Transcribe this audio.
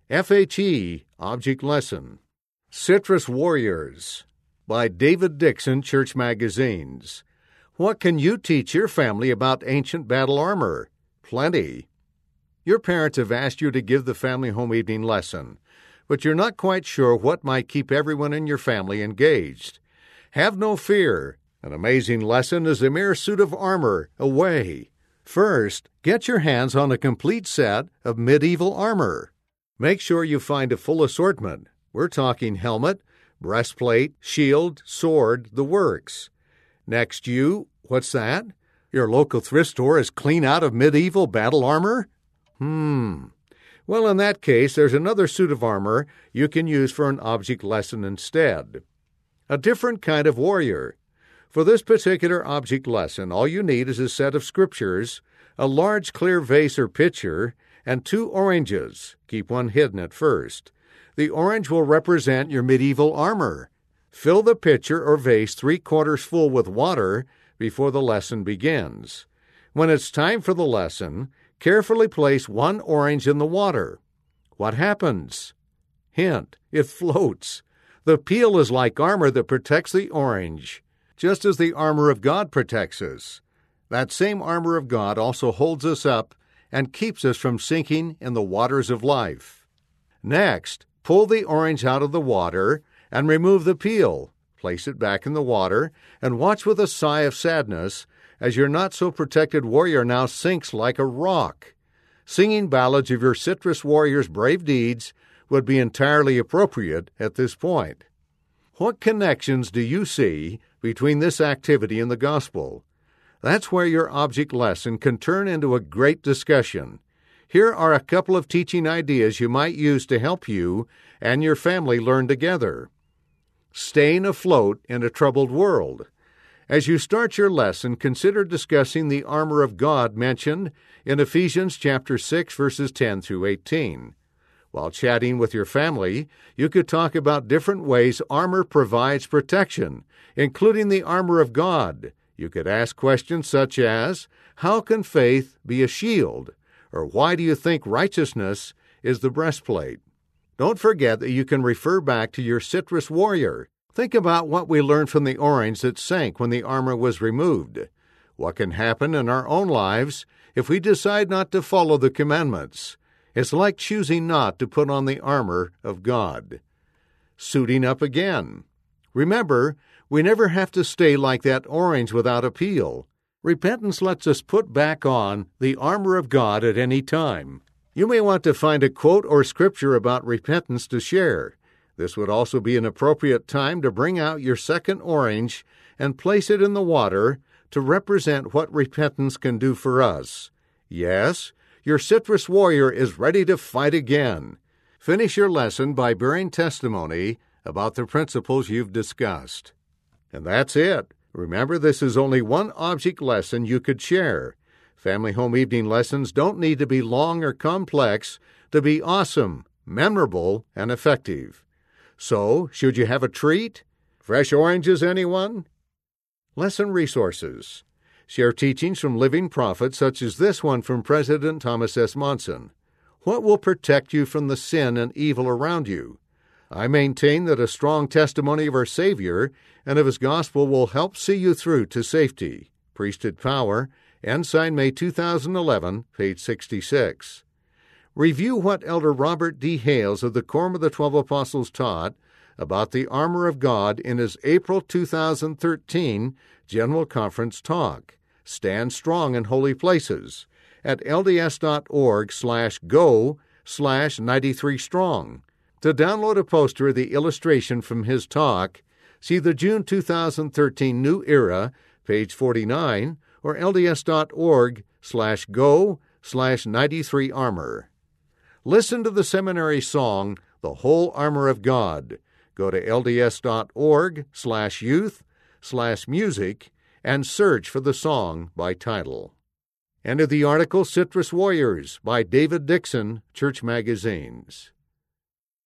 FHE Object Lesson. Citrus Warriors by David Dixon, Church Magazines. What can you teach your family about ancient battle armor? Plenty. Your parents have asked you to give the family home evening lesson, but you're not quite sure what might keep everyone in your family engaged. Have no fear. An amazing lesson is a mere suit of armor away. First, get your hands on a complete set of medieval armor. Make sure you find a full assortment. We're talking helmet, breastplate, shield, sword, the works. Next, what's that? Your local thrift store is clean out of medieval battle armor? Well, in that case, there's another suit of armor you can use for an object lesson instead. A different kind of warrior. For this particular object lesson, all you need is a set of scriptures, a large clear vase or pitcher, and 2 oranges. Keep one hidden at first. The orange will represent your medieval armor. Fill the pitcher or vase 3/4 full with water before the lesson begins. When it's time for the lesson, carefully place 1 orange in the water. What happens? Hint, it floats. The peel is like armor that protects the orange, just as the armor of God protects us. That same armor of God also holds us up and keeps us from sinking in the waters of life. Next, pull the orange out of the water and remove the peel. Place it back in the water and watch with a sigh of sadness as your not-so-protected warrior now sinks like a rock. Singing ballads of your citrus warrior's brave deeds would be entirely appropriate at this point. What connections do you see between this activity and the gospel? That's where your object lesson can turn into a great discussion. Here are a couple of teaching ideas you might use to help you and your family learn together. Staying afloat in a troubled world. As you start your lesson, consider discussing the armor of God mentioned in Ephesians chapter 6, verses 10 through 18. While chatting with your family, you could talk about different ways armor provides protection, including the armor of God. You could ask questions such as, how can faith be a shield? Or why do you think righteousness is the breastplate? Don't forget that you can refer back to your citrus warrior. Think about what we learned from the orange that sank when the armor was removed. What can happen in our own lives if we decide not to follow the commandments? It's like choosing not to put on the armor of God. Suiting up again. Remember, we never have to stay like that orange without a peel. Repentance lets us put back on the armor of God at any time. You may want to find a quote or scripture about repentance to share. This would also be an appropriate time to bring out your second orange and place it in the water to represent what repentance can do for us. Yes, your citrus warrior is ready to fight again. Finish your lesson by bearing testimony about the principles you've discussed. And that's it. Remember, this is only one object lesson you could share. Family home evening lessons don't need to be long or complex to be awesome, memorable, and effective. So, should you have a treat? Fresh oranges, anyone? Lesson resources. Share teachings from living prophets such as this one from President Thomas S. Monson. What will protect you from the sin and evil around you? I maintain that a strong testimony of our Savior and of His gospel will help see you through to safety. Priesthood Power, Ensign, May 2011, page 66. Review what Elder Robert D. Hales of the Quorum of the 12 Apostles taught about the armor of God in his April 2013 General Conference talk, Stand Strong in Holy Places, at lds.org/go/93strong. To download a poster of the illustration from his talk, see the June 2013 New Era, page 49, or lds.org/go/93armor. Listen to the seminary song, The Whole Armor of God. Go to lds.org/youth/music and search for the song by title. End of the article, Citrus Warriors by David Dixon, Church Magazines.